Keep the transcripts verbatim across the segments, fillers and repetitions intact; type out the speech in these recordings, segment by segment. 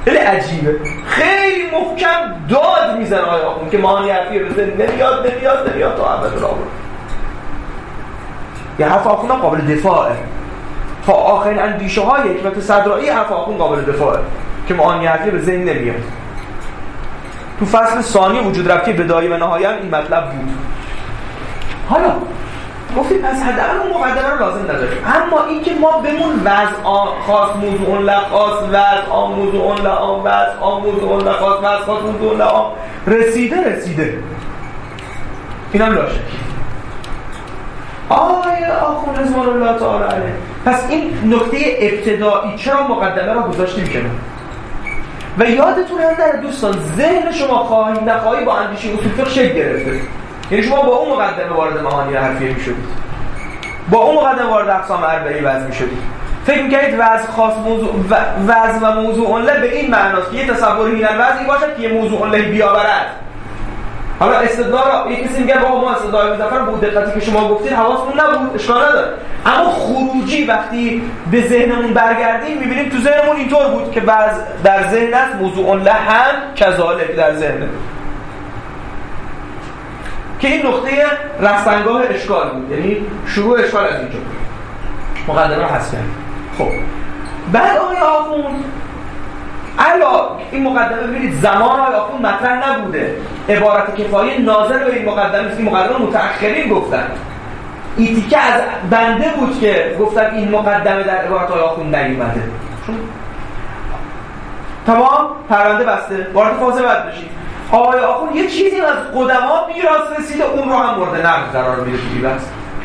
خیلی عجیبه، خیلی محکم داد میزنه آقای آخوند که معانی حرفی بزن نمیاد نمیاد نمیاد تا ابدالآباد. یه حرف آخوند قابل دفاعه، تا آخرین اندیشه های حکمت صدرایی حرف آخوند قابل دفاعه که معانی حرفی به ذهن نمیاد. تو فصل ثانی وجود ربطی بدایه و نهایه هم این مطلب بود. حالا گفتیم پس حداقل اون مقدمه رو لازم نداریم، اما این که ما بمون وضع خاص موضوع لخاص وضع عام موضوع لعام وضع عام موضوع لخاص وضع خاص موضوع لعام رسیده رسیده این هم لاشه. آیا آخوند رضوان الله تعالی علیه، پس این نکته ابتدایی چرا مقدمه رو گذاشتیم کنار؟ و یادتون هم نره دوستان، ذهن شما خواهی نخواهی با اندیشه اصول فقه شکل گرفته. یعنی شما با اون مقدمه وارد معانی حرفیه میشدید، با اون مقدمه وارد اقسام اربعه وضع میشدید، فکر میکردید وضع خاص موضوع وضع و موضوع له به این معناست که یه تصور این وضعی باشد که یه موضوع له بیاورد. حالا استدلال یک کسی میگه بابا ما استدلال مظفر بود دقتی که شما گفتید حواسمون نبود، اشکال نداره، اما خروجی وقتی به ذهنمون برگردیم میبینیم تو ذهنمون اینطور بود که بعض در ذهن است موضوع له هم کذالک در ذهن، که این نقطه رفتنگاه اشکال بود، یعنی شروع اشکال از اینجا مقدمه رو حذف کردیم. خب بعد آقای آخوند الا این مقدمه ببینید زمان آقای آخوند مطرح نبوده، عبارت کفایه ناظر به این مقدمه است. این مقدمه متأخرین گفتن، این تیکه از بنده بود که گفتم این مقدمه در عبارت آقای آخوند نیومده. تمام پرونده بسته، وارد فاز بعد بشید. آقای آخوند یه چیزی از قدما میراث رسیده، اون رو هم مورد نقد قرار میده توی بحث.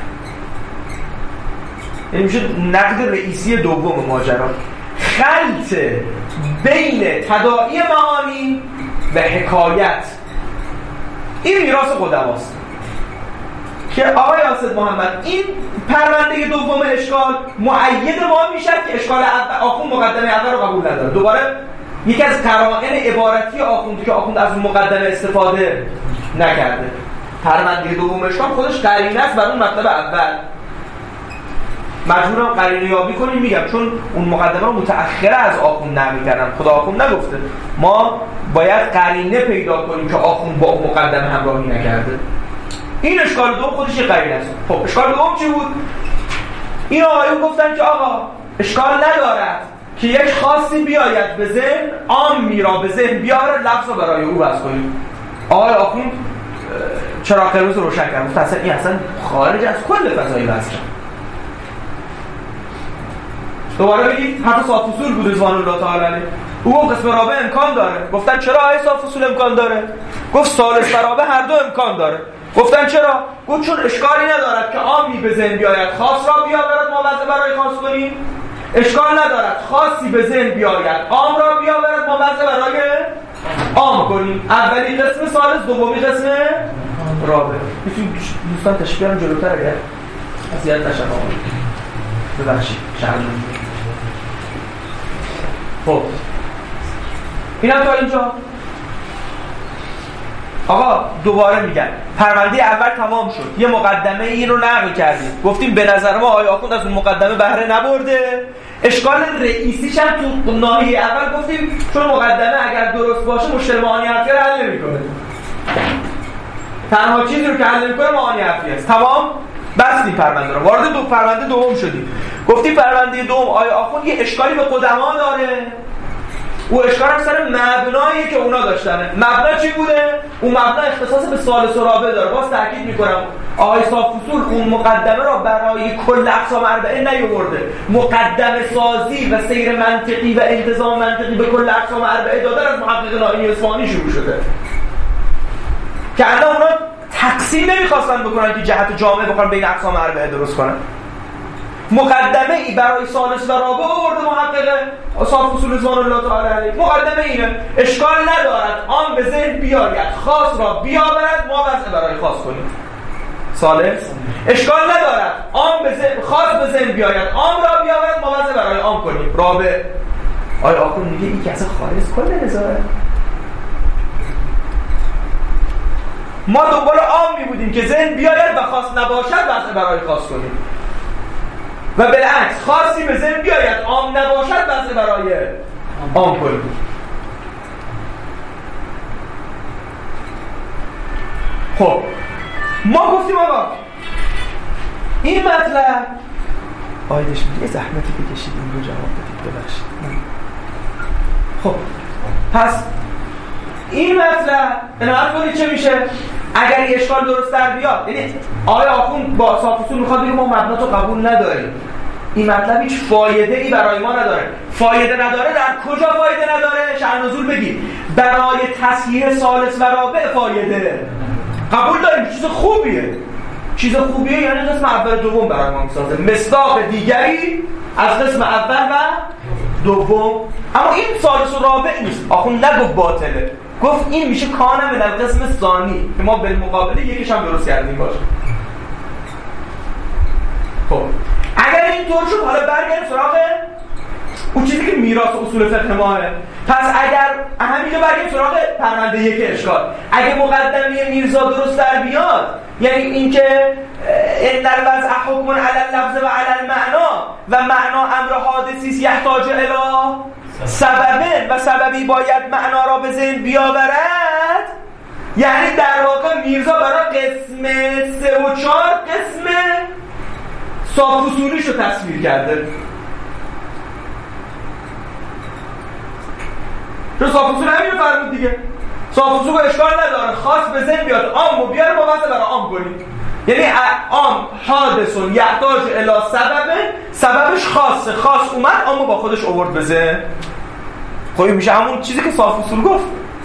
یعنی میشه نقد رئیسی دوم ماجرا، خلط بین تداعی معانی و حکایت. این میراث قدماست که آقای اسد محمد این پرونده دوم اشکال مؤید ما میشه که اشکال آخوند مقدمه اول رو قبول نداره. دوباره یکی از قرائن عبارتی آخوند که آخوند از اون مقدمه استفاده نکرده، پرونده دوم اشکال خودش قرینه است بر اون مطلب اول. مجبورم قرینه یابی کنیم، میگم چون اون مقدمه رو متأخره از آخوند نقل کردن، خدا آخوند نگفته، ما باید قرینه پیدا کنیم که آخوند با اون مقدمه همراهی نکرده. این اشکال دوم خودش یه قرینه است. خب اشکال دوم چی بود؟ این آقایون گفتن که آقا اشکال ندارد که یک خاصی بیاید به ذهن، عامی را به ذهن بیاره، لفظ رو برای او بس کنیم. آقای آخوند چراغ قرمز روشن کرد، اصلا این اصلا خارج از کل فضای بحث کرد. دوباره بگید حتی صاف اصول بود رضوان الله تعالی علیه، او گفت قسم رابع امکان داره. گفتن چرا آیه صاف اصول امکان داره؟ گفت ثالث و رابع هر دو امکان داره. گفتن چرا؟ گفت چون اشکالی ندارد که عامی به ذهن بیاید خاص را بیاورد ما وضع برای خاص کنیم، اشکال ندارد خاصی به ذهن بیاید عام را بیاورد ما وضع برای عام کنیم. اولی قسم ثالث، دومی قسم رابع. میتونید دوستان تشریح بیارم جلوتر اگر اذیت نشن آقا ببخشید شرمم. خب اینم تا اینجا. آقا دوباره میگن پرونده اول تمام شد، یه مقدمه این رو نقل کردیم، گفتیم به نظر ما آقای آخوند از اون مقدمه بهره نبرده. اشکال رئیسیش هم تو ناحیه اول گفتیم چون مقدمه اگر درست باشه مشکل معانی حرفی رو حل نمی‌کنه، تنها چیزی رو که حل نمی‌کنه معانی حرفی است. تمام بستیم پرونده رو، وارد دو پرونده دوم شدیم. گفتیم پرونده دوم آقای آخوند یه اشکالی به قدما داره، او اشکال هم سر مبنایی که اونا داشتنه. مبنا چی بوده؟ اون مبنا اختصاص به ثالث و رابع داره. باز تاکید میکنم آقای صاف اصول اون مقدمه را برای کل اقسام اربعه نیاورده، مقدمه سازی و سیر منطقی و انتظام منطقی به کل اقسام اربعه دادن از محقق نائینی اصفهانی شروع شده که الان اونا تقسیم نمیخواستن بکنن که جهت جامعه بخوان بین اقسام اربعه درست کنن. مقدمه ای برای ثالث و رابع آورده محقق صاف اصول رضوان الله تعالی علیه. مقدمه اینه اشکال ندارد عام به ذهن بیاید خاص را بیاورد ما وضع برای خاص کنیم. ثالث اشکال ندارد عام به ذهن خاص به ذهن بیاید عام را بیاورد ما وضع برای عام کنیم. رابع آیا آخوند میگه این که اصلا خارج از کل نظاره. ما دنبال عام می بودیم که ذهن بیاید و خاص نباشد وضع برای خاص کنیم، و بالعکس خاصی به ذهن بیاید عام نباشد وضع برای عام کنیم. خب ما گفتیم آقا این مطلب آیدش یه زحمتی بکشید این رو جواب بدید ببخشید. خب پس این مطلب عنایت کنید چه میشه اگر این اشکال درست در بیاد. یعنی آیا آخوند با صاف‌اصول میخواد بگه ما مبنا تو قبول نداریم، این مطلب هیچ فایده ای برای ما نداره. فایده نداره در کجا فایده نداره؟ شأن نزول بگید برای تصحیح ثالث و رابع فایده قبول داریم، چیز خوبیه. چیز خوبیه یعنی قسم اول دوم برای ما میسازه، مصداق دیگری از قسم اول و دوم. اما این ثالث و رابع نیست. آخوند نگفت باطله، گفت این میشه کانه من القسم ثانی که ما بالمقابل یکیش هم درست کردیم باشه. خب اگر اینطور شد حالا برگردیم سراغ اون چیزی که میراث اصول فقه ماه. پس اگر همینجا برگردیم سراغ پرونده یک اشکال، اگه مقدمه میرزا درست در بیاد یعنی اینکه ان الوضع حکم علی اللفظ و علی المعنا و معنا امر حادثی است یحتاج الی سبب و سببی باید معنا را به ذهن بیاورد، یعنی در واقع میرزا برای قسم سه و چهار قسم صاف اصولیشو تصویر کرده. چون صاف اصول همین رو فرمود دیگه، صاف اصول اشکال نداره خاص به ذهن بیاد عام و بیاره با وضع برای عام کنید. یعنی عام حادثون یحتاج الی سبب، سببش خاصه، خاص اومد اما با خودش آورد به ذهن. خب میشه همون چیزی که صاف اصول گفت.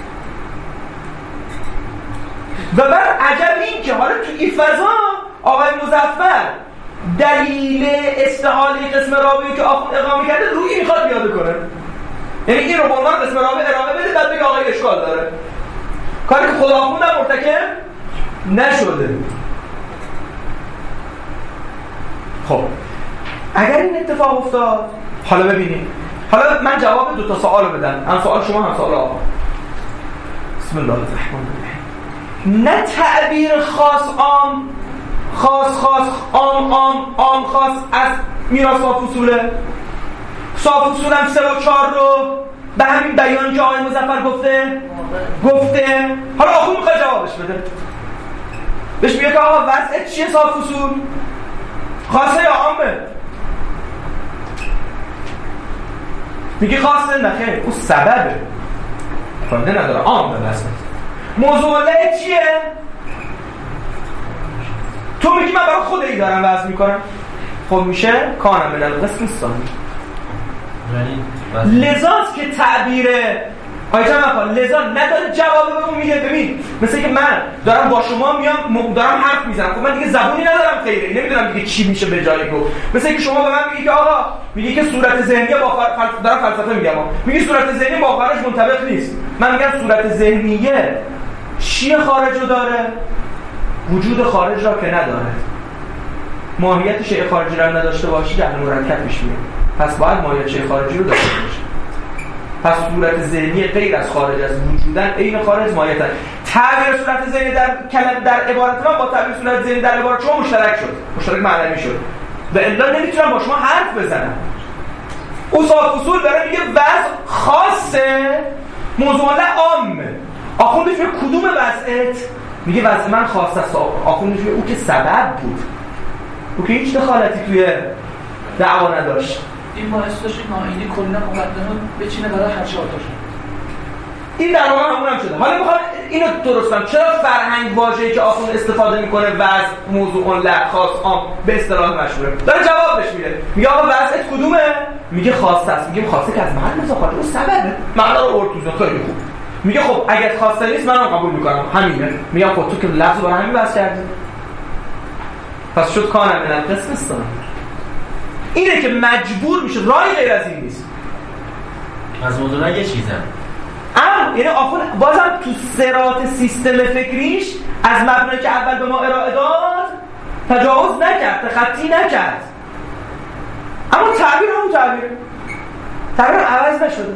و بعد عجب این که حالا تو این فضا آقای مظفر دلیل استحاله قسم رابعی که آخوند اقامه کرده روی میخواد پیاده کنه، یعنی این رو به عنوان قسم رابع ارائه بده بعد بگه آقای اشکال داره، کاری که خدا آخوند هم مرتکب نشده. خب اگر این اتفاق افتاد حالا ببینیم، حالا من جواب دو تا سوال رو بدم، هم سوال شما هم سوال آقا. بسم الله الرحمن الرحیم. نه تعبیر خاص عام، خاص خاص عام عام عام خاص از میراث صاف اصوله. صاف اصول هم سه و چهار رو به همین بیان که آقای مظفر گفته گفته حالا آخوند میخواد جوابش بده، بهش میگه که آقا وضع چیه صاف اصول؟ خاصه یا عامه؟ میگه خاصه؟ نخیر اون سببه فایده نداره، عامه بس. موضوع عله چیه؟ تو میگی من برای خود ای دارم وضع میکنم، خب میشه کانم من القسم ثانی. لذاست که تعبیر آیجا مخواه لذا نداره جواب به اون میگه. ببین مثل که من دارم با شما میام دارم حرف میزنم، خب من دیگه زبونی ندارم خیره، نمیدونم دیگه چی میشه به جای گفت. مثل که شما به من میگی که آقا میگی که صورت ذهنیه با فلسفه دارم فلسفه میگم، میگی صورت ذهنی با خارج منطبق نیست. من میگم صورت ذهنیه چیه خارج رو داره؟ وجود خارج را که نداره. ماهیت شیء خارجی را نداشته باشی در مرکب پیش میاد، پس باید ماهیت شیء خارجی رو داشته باشه. پس صورت ذهنی غیر از خارج از وجودن عین خارج ماهیت هست. تعبیر صورت ذهنی در کلمه در عبارت من با تعبیر صورت ذهنی در عبارت شما مشترک شد، مشترک معنوی شد و الا نمیتونم با شما حرف بزنم. اصول اصول داره میگه وضع خاصه موضوع عامه. آخوندش میگه کدوم وضعت؟ میگه وضع من خاص است. آخوندش میگه او که سبب بود، او که هیچ دخالتی توی دعوا نداشت. این باعث داشت ناینی کلا مقدمه بچینه برای هر چهار تاشون. این در واقع همون هم شده. حالا میخوام اینو درست کنم. چرا فرهنگ واژه‌ای که آخوند استفاده میکنه وضع موضوع لغ خاص عام به اصطلاح مشهوره داره جوابش میده. میگه آقا وضعت کدومه؟ میگه خاصه است. میگه خاصه که از محل مزاحات اون سببه. معنا رو ارتوزا خیلی خوب. میگه خب اگه خاصه نیست منم قبول میکنم همینه. میگم خب تو که لفظ برای همین وضع کردی. پس شد کانم من القسم ثانی. اینه که مجبور میشه، راهی غیر از این نیست. از موضوع نگه چیزم اما یعنی آخوند بازم تو صراط سیستم فکریش از مبنایی که اول به ما ارائه داد تجاوز نکرد، تخطی نکرد، اما تعبیر همون تعبیر تعبیر عوض نشده.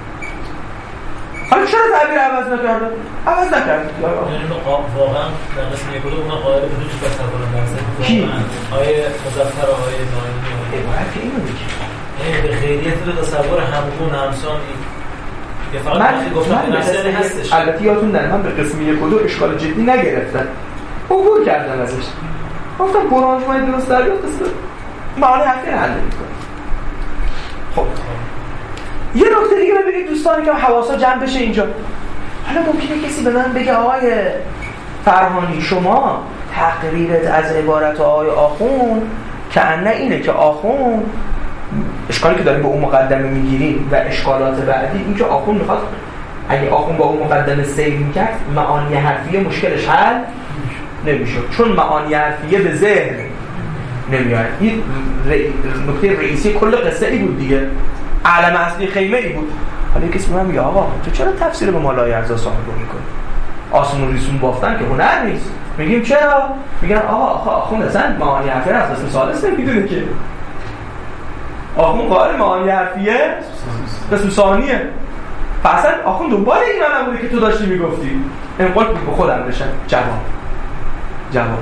حالا چرا تعبیر عوض نکرده؟ عوض نکرد. یعنی واقعا در قسم یک و دو اون قائل بودوش تصور درسته کی؟ آیه مظفر آقای ناینی عبارت که اینو میگه یعنی به خیریت رو تصور همگون همسان من من هستش. البته یادتون نره من به قسم یک و دو اشکال جدی نگرفتم، عبور کردم ازش، گفتم برانج‌های درست در بیاد قسم معانی حرفی حل می‌کنه. خب یه نکته دیگه ببینید دوستانی که حواسا جمع بشه اینجا. حالا ممکنه کسی به من بگه آقای فرهانی شما تقریرت از عبارت آقای آخوند که انه اینه که آخوند اشکالی که داریم با اون مقدمه میگیریم و اشکالات بعدی این که آخوند میخواد اگه آخوند با اون مقدمه سیر میکرد معانی حرفیه مشکلش حل نمیشه، چون معانی حرفیه به ذهن نمیاد. این نکته رئیسی کل قصه ای بود دیگه، علم اصلی خیمه ای بود. حالا کسی به من میگه آقا تو چرا تفسیر به مالای ارزا صاحب میکنی؟ آسمون ریسون بافتن که هنر نیست. میگیم چرا؟ میگن آقا آقا آخوند اصلا معانی حرفیه از قسم ثالث نمیدونه که آخوند قائل معانی حرفیه قسم ثانیه. پس آخوند دنبال این من نبوده که تو داشتی میگفتی. انقل بود به خودم بشن. جواب جواب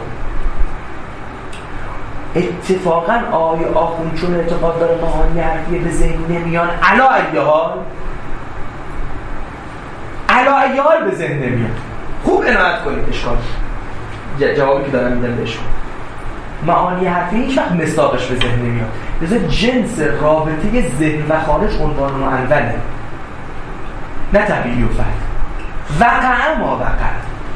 اتفاقا آقای آخوند چون اعتقاد داره معانی حرفیه به ذهن نمیان علا ایهال علا ایهال به ذهن نمیان. خوب عنایت کنید اشکال جوابی که دارم میدم به اشکال معانی حرفی هیچ وقت مصداقش به ذهن نمیاد. لذا جنس رابطه ذهن و خارج عنوان معنونه نه طبیعی و فرد. وقع ما وقع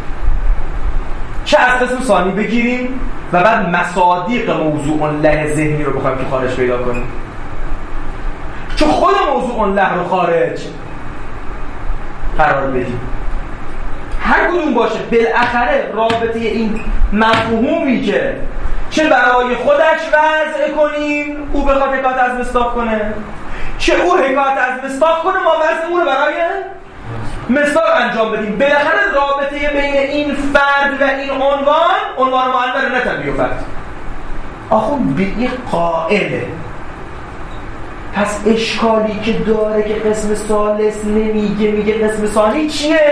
چه از قسم ثانی بگیریم و بعد مصادیق موضوع له ذهنی رو بخوایم تو خارج پیدا کنیم، چون خود موضوع له رو خارج قرار بدیم. هر کدوم باشه بالاخره رابطه این مفهومی که چه برای خودش وضع کنیم او بخواد حکایت از مصداق کنه، چه او حکایت از مصداق کنه ما وضع او رو برای مصداق انجام بدیم. بالاخره رابطه بین این فرد و این عنوان عنوان معنون نه طبیعی و فرد. آخوند به این قائله. پس اشکالی که داره که قسم ثالث نمیگه میگه قسم ثانی چیه؟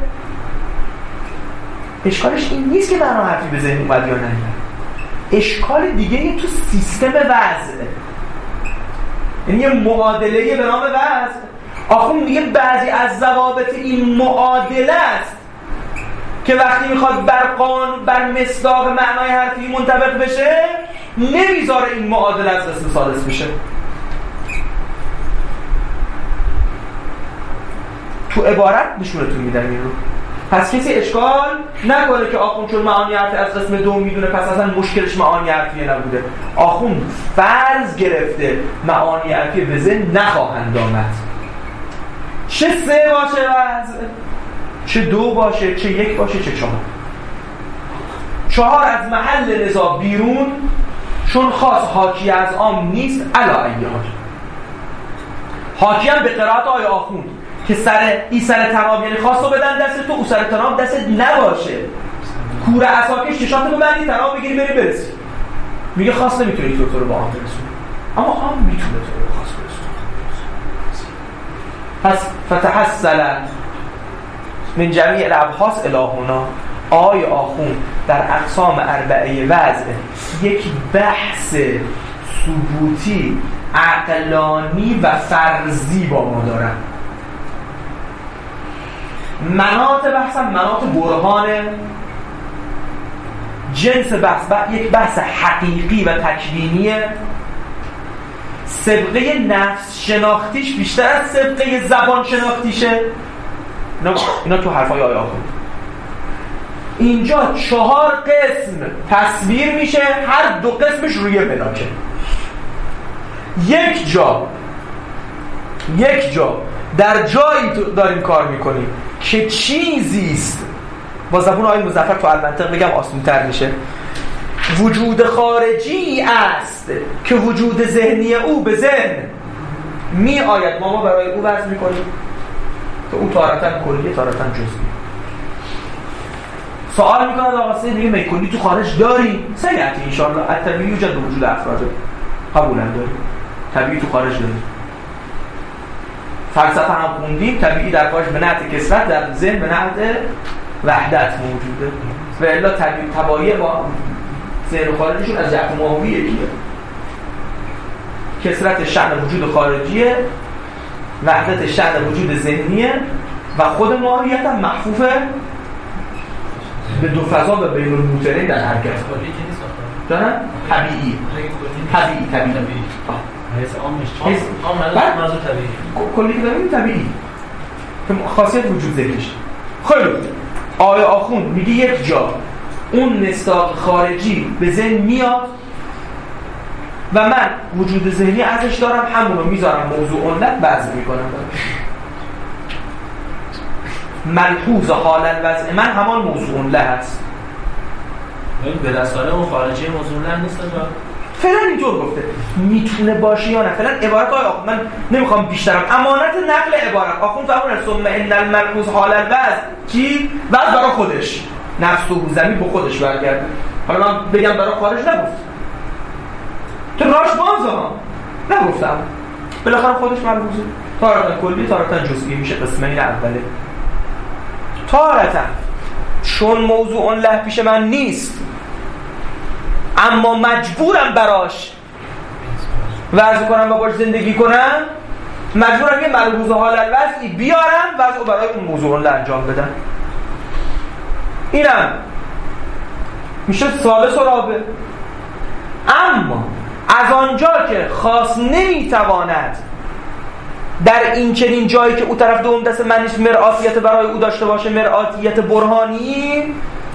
اشکالش این نیست که بنا حرفی به ذهن اومد یا نه. اشکال دیگه یه تو سیستم وضع، یعنی یه معادله به نام وضع. آخوند میگه بعضی از ضوابط این معادله است که وقتی میخواد بر قانون بر مصداق معنای حرفی منطبق بشه نمیذاره این معادله از قسم ثالث بشه. تو عبارت نشونتون میدم این رو. پس کسی اشکال نکنه که آخوند چون معانی حرفی از قسم دو میدونه پس اصلا مشکلش معانی حرفیه نبوده. آخوند فرض گرفته معانی حرفی به ذهن نخواهند آمد، چه سه باشه وضع، چه دو باشه، چه یک باشه، چه چهار. چهار از محل نزاع بیرون چون خاص حاکی از عام نیست. علا ایهال حاکی هم به قرائت آی آخوند که سر ای سر تناب یعنی خاص رو بدن دست تو، او سر تناب دست نباشه. کوره عصاکش چشاتو ببندی تناب بگیری بری برسی. میگه خاص نمیتونی تو رو با عام برسونی، اما عام میتونه تو رو خاص برسونی. پس فتحصل من جمیع الابحاث الهونا آی آخوند در اقسام اربعه وضع یک بحث ثبوتی عقلانی و فرضی با ما دارن. مناط بحث هم مناط برهان جنس بحث با یک بحث حقیقی و تکوینیه. سابقه نفس شناختیش بیشتر از سابقه زبان شناختیشه. اینا, اینا تو حرفای آیه آخوند. اینجا چهار قسم تصویر میشه، هر دو قسمش روی ملاکه. یک جا یک جا در جایی داریم کار میکنیم که چیزیست، با زبون آیه مظفر تو المنطق بگم آسان‌تر میشه، وجود خارجی است که وجود ذهنی او به ذهن می آید، ما ما برای او وضع میکنیم که او تارتاً کلیه تارتاً جزئی. سوال میکنه آقا سید میگه میکنی تو خارج داری؟ سیعتی انشاءالله الطبیعی یوجد به وجود افراده، قبولا داری، طبیعی تو خارج داری. فلسفه هم خوندیم، طبیعی در خارج به نحت کثرت، در ذهن به نحت وحدت موجوده. و الا طبیعی تبایع با ذهن خارجیشون از جهت ماهوی یکیه. کثرت شأن وجود خارجیه وحدت شأن وجود ذهنیه و خود ماهیت هم محفوف به دو فضا و بین الموترین در حرکت. کلی که نیست جانم؟ طبیعی طبیعی طبیعی حس عامش حس عام منظور طبیعی کلی که داریم طبیعی که خاصیت وجود ذهنیش. خیلی آیا آخوند میگه یک جا اون مصداق خارجی به ذهن میاد و من وجود ذهنی ازش دارم، همونو میذارم موضوع علت وضع میکنم. ملحوظ حال الوضع من همان موضوع علت هست. این به دستانه اون خارجی موضوع علت نیست. فعلا اینطور گفته میتونه باشه یا نه. فعلا عبارت های آخوند من نمیخوام بیشترم امانت نقل عبارت آخوند فرمونه ثم ان الملحوظ حال الوضع چی؟ وضع برای خودش نفس و زمین به خودش برگرده. حالا من بگم برای خارج نگفت تو راش بازه ها نگفتم بالاخره خودش ملحوظه. تارتن کلی تارتن جزئی میشه قسمین اوله. تارتن چون موضوع له پیش من نیست اما مجبورم براش وضع کنم و باش زندگی کنم، مجبورم یه ملحوظ حال الوضعی بیارم وضع برای اون موضوع له انجام بدم. اینم میشه ثالث و رابع. اما از آنجا که خاص نمیتواند در این چنین جایی که او طرف دوم دست من نیست مرآتیت برای او داشته باشه، مرآتیت برهانی،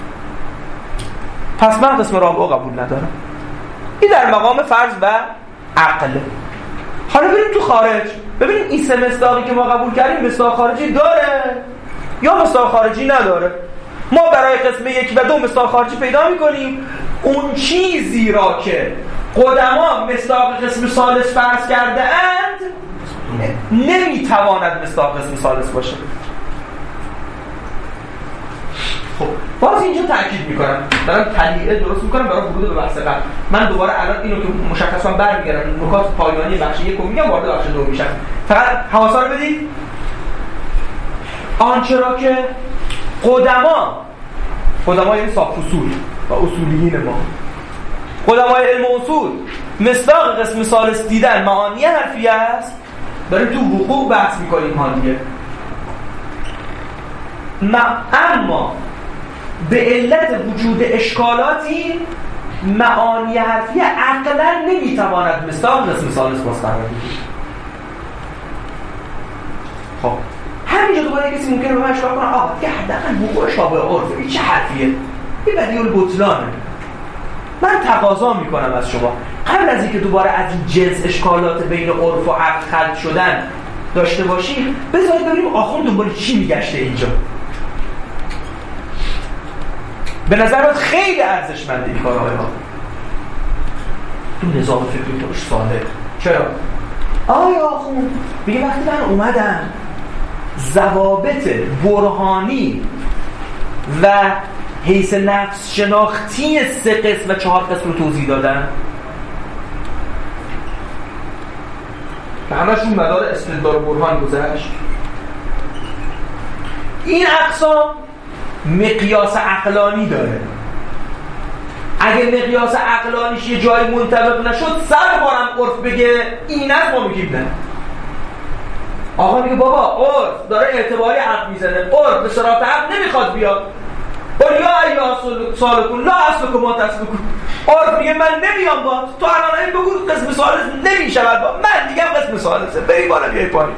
پس من قسم رابع قبول ندارم. این در مقام فرض و عقل. حالا بریم تو خارج ببینیم این سه مصداقی که ما قبول کردیم مصداق خارجی داره یا مصداق خارجی نداره. ما برای قسم یک و دو مصداق خارجی پیدا میکنیم. اون چیزی را که قدما مصداق قسم ثالث فرض کرده اند نمیتواند مصداق قسم ثالث باشه. خب باز اینجا تاکید میکنم، دارم تلیعه درست میکنم برای ورود به بحث قبل. من دوباره الان اینو که مشخصا برمیگردم نکات پایانی بخش یک رو میگم وارد بخش دو میشم. فقط حواسا رو بدید. آنچه را که قدما قدما یعنی صاحب اصول و اصولیین ما، قدمای علم اصول مصداق قسم ثالث دیدن معانی حرفی است، داریم تو وقوع بحث میکنیم ها دیگه. اما به علت وجود اشکالاتی معانی حرفی عقلا نمیتواند مصداق قسم ثالث باز قرار بگیره. خب همینجا دوباره کسی ممکنه به من اشکال کنه آقا دیگه حداقل وقوع شابه عرف این چه حرفیه؟ این بدیل بطلانه. من تقاضا میکنم از شما قبل از اینکه دوباره از این جنس اشکالات بین عرف و عقل خلق شدن داشته باشیم بذارید ببینیم آخوند دنبال چی میگشته اینجا. به نظرات خیلی ارزشمنده این کارهای ما تو نظام فکری توش صالح. چرا؟ آیا آخوند میگه وقتی من اومدم ضوابط برهانی و حیث نفس شناختی سه قسم و چهار قسم رو توضیح دادن که همشون مدار استدلال و برهان گذشت. این اقسام مقیاس عقلانی داره. اگه مقیاس عقلانیش یه جایی منطبق نشد سر بارم عرف بگه این است ما میگیم نه. آقا میگه بابا عرف داره اعتباری عقل میزنه، عرف به صراط عقل نمیخواد بیاد. قل یا ایها سالکون لا اسلکم ما تسلکون. عرف میگه من نمیام با تو الان این بگو قسم ثالث نمیشود با من دیگه قسم ثالثه بری بالا بیای پایین.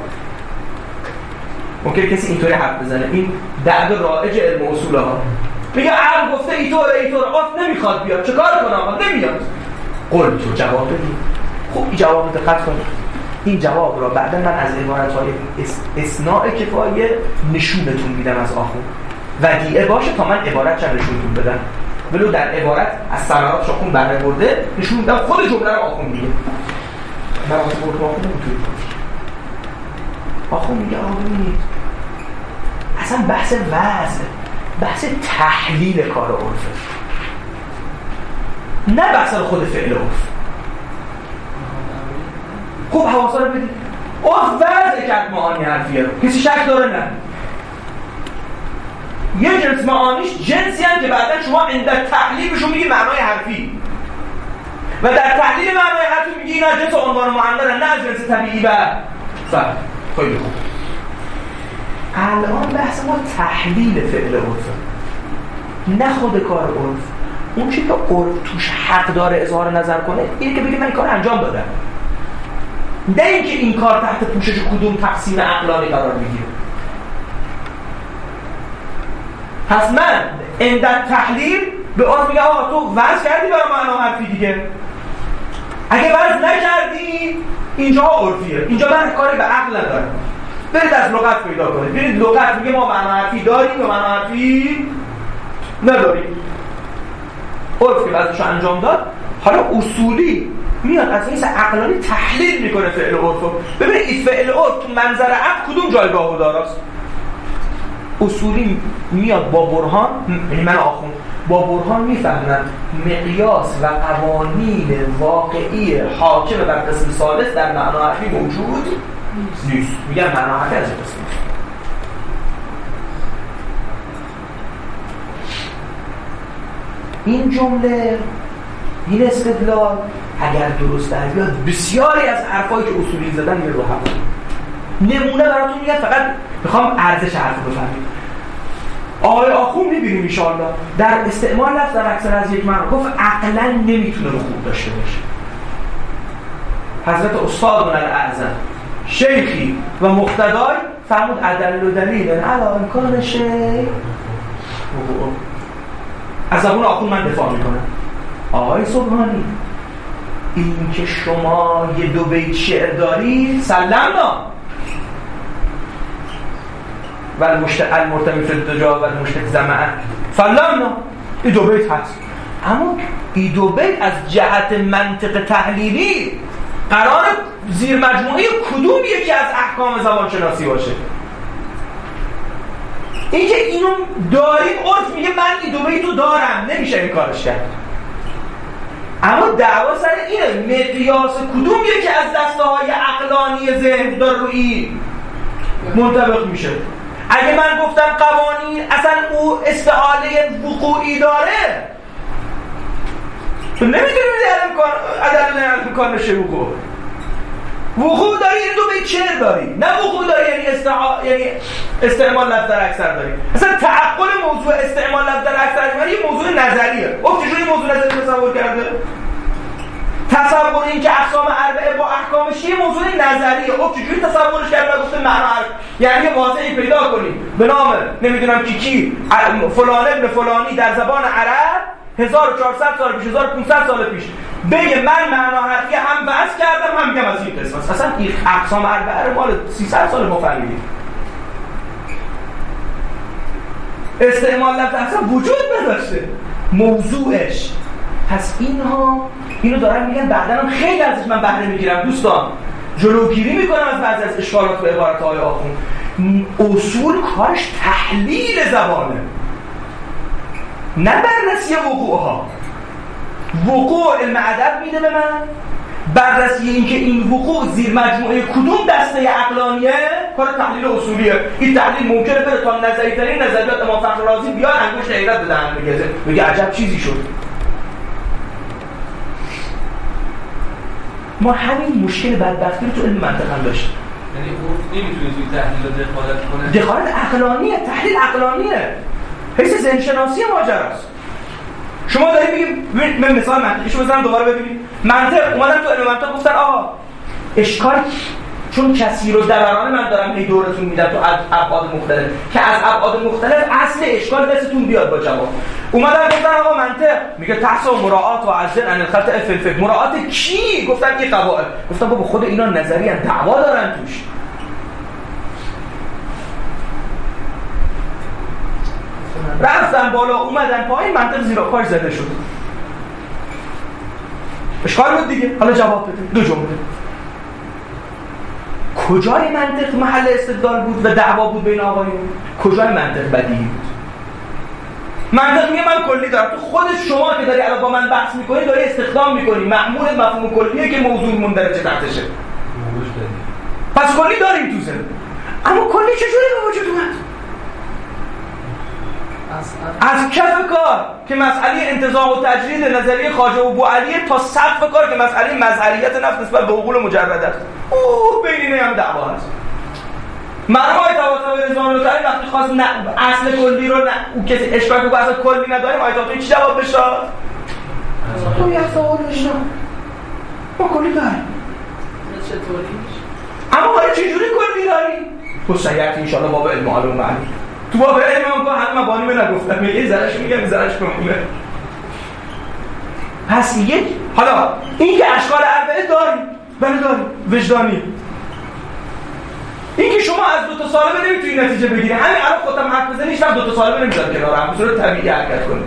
ممکن کسی اینطوری حرف بزنه. این درد رایج علم اصول ها میگه عقل گفته اینطوره اینطوره عرف نمیخواد بیاد چیکار کنم آقا نمیاد. قل تو جواب بدید. خب این جواب دقت کنید. این جواب را بعدا من از عبارت‌های اصناع کفایه نشونتون میدم از آخوند. ودیعه باشه تا من عبارت چند نشونتون بدم. ولو در عبارت از ثمرات شاخون بهره برده نشون میدم خود جمله رو آخوند میگه. من واسه گفتم آخوند نمیتونی آخوند میگه آقا ببینید اصلا بحث وضع بحث تحلیل کار عرفه نه بحث خود فعل عرف. خب حواسا رو بدید. عرف وضع کرد معانی حرفیه رو کسی شک داره نه. یه جنس معانیش جنسی هم که بعدا شما اندر تحلیل بهشون میگی معنای حرفی و در تحلیل معنای حرفی میگی اینا جنس عنوان معنی نه از جنس طبیعی و فرد. خیلی خوب. الان بحث ما تحلیل فعل عرفه، نه خود کار عرف. اون چی که عرف توش حق داره اظهار نظر کنه اینه که بگه من این کار انجام دادم، نه اینکه این کار تحت پوشش کدوم تقسیم عقلانی قرار میگیره. پس من عند تحلیل به عرف میگه آقا تو وضع کردی برای معنا حرفی دیگه، اگه وضع نکردی اینجا عرفیه، اینجا من کاری به عقل ندارم. برید از لغت پیدا کنید، برید لغت میگه ما معنا حرفی داریم یا معنا حرفی نداریم. عرف که وضعشو انجام داد، حالا اصولی میاد از این عقلانی تحلیل میکنه فعل عرفو. ببینید این فعل عرف تو منظر عقل کدوم جایگاهو داراست. اصولی میاد با برهان، یعنی من آخوند با برهان میفهمن مقیاس و قوانین واقعی حاکم بر قسم ثالث در معنا حرفی موجود نیست. میگن معنا حرفی از این قسم نیست. این جمله، این استدلال اگر درست در بیاد بسیاری از حرفایی که اصولی زدن میره رو هم. نمونه براتون میگم، فقط میخوام ارزش حرف رو بفهمید. آقای آخون میبینیم انشاءالله در استعمال لفظ در اکثر از یک معنی گفت عقلا نمیتونه خوب داشته باشه. حضرت استادنا الاعظم شیخی و مقتدای فرمود ادل و دلیل علی امکان شیء. از زبون آخون من دفاع میکنم. آقای سبحانی این که شما یه دو بیت شعر دارید سلمنا و المرتمی فی الدجا و المشتک زمعه فلمنا، این دو بیت هست، اما این دو بیت از جهت منطق تحلیلی قرار زیر مجموعه کدوم یکی از احکام زبان شناسی باشه. این که اینو داریم عرف میگه من این دو بیتو دارم، نمیشه این کارش کرد. اما دعوا سر اینه مقیاس کدوم یکی از دسته‌های عقلانی ذهن داره روی منطبق میشه. اگه من گفتم قوانین اصلا او استعاله وقوعی داره، تو نمیتونی بگی امکان عدل امکان نشه وقوع. وقوع داری یعنی دو بیت شعر داری، نه وقوع داری یعنی استعا... یعنی استعمال لفظ در اکثر داری. اصلا تعقل موضوع استعمال لفظ در اکثر یعنی یه موضوع نظریه. او چجوری موضوع نظری تصور کرده؟ تصور این که اقسام اربعه با احکامش یه موضوع نظریه. او چجوری تصورش کرده و گفته معنا یعنی یه واضحی پیدا کنی به نام نمیدونم کی کی فلان ابن فلانی در زبان عرب هزار و چهارصد سال پیش، هزار و پانصد سال پیش بگه من معنا حرفی هم بحث کردم هم میگم از این قسم. اصلا این اقسام اربعه رو مال سیصد سال ما فهمیدیم. استعمال لفظ اصلا وجود نداشته موضوعش. پس اینها اینو دارن میگن بعداً هم خیلی ازش من بهره میگیرم دوستان، جلوگیری میکنم از بعضی از اشکالات به عبارت های آخون. اصول کارش تحلیل زبانه، نه بررسی وقوعها. وقوع علم ادب میده به من، بررسی این که این وقوع زیر مجموعه کدوم دسته عقلانیه کار تحلیل اصولیه. این تحلیل ممکنه بره تا نظری ترین نظریات امام فخر رازی بیاد انگشت حیرت بدن بگه بگه عجب چیزی شد. ما همین مشکل بدبختی رو تو علم منطق هم داشتیم. یعنی نمیتونه توی تحلیل دخالت کنه. دخالت عقلانیه، تحلیل عقلانیه، حیث ذهن شناسی ماجراست. شما داری میگی من مثال منطقیشو بزنم دوباره ببینید. منطق اومدن تو علم منطق گفتن آقا اشکال چون کسی رو دوران من دارم هی دورتون میدم تو ابعاد مختلف که از ابعاد مختلف اصل اشکال دستتون بیاد با جواب. اومدن گفتن آقا منطق میگه تحصیل مراعات و عزل ان الخطا فی الفقه. مراعات کی؟ گفتن این قواعد. گفتن بابا خود اینا نظری ان دعوا دارن توش. رفتن بالا اومدن پایین منطق زیر پاش زده شد. اشکال بود دیگه. حالا جواب بده. دو جمله. کجای منطق محل استدلال بود و دعوا بود بین آقایون؟ کجای منطق بدیهی بود؟ منطق میگه من کلی دارم. تو خود شما که داری الان با من بحث میکنی داری استخدام میکنی معمول مفهوم کلیه که موضوع مندرجه تحتشه. پس کلی داریم تو ذهن. اما کلی چجوری به وجود اومد؟ از کف کار که مسئله انتزاع و تجرید نظریه خواجه و بوعلیه تا سقف کار که مسئله مظهریت نفس نسبت به عقول مجرده است. اوه بین اینا هم دعوا هست. مرحوم آیت طباطبایی رضوان الله تعالی وقتی خواست نه اصل کلی رو نه اون کسی اشکال که اصل کلی نداریم آیت طباطبایی چی جواب بشه؟ تو یک سوال بشه ما کلی داریم چطوری؟ اما حالا چجوری کلی داریم؟ حسنیت انشاءالله باب علم معلوم معلوم تو باب علم هم که همه مبانی به نگفتم یه ذرهش میگم ذرهش بمونه. پس یک حالا این که اشکال اربعه داریم بله داریم وجدانی این که شما از دو تا سالبه نمیتونی نتیجه بگیری همین الان خودم حرف بزنی هیچ وقت دو تا سالبه نمیذاره کنار هم به صورت طبیعی حرکت کنه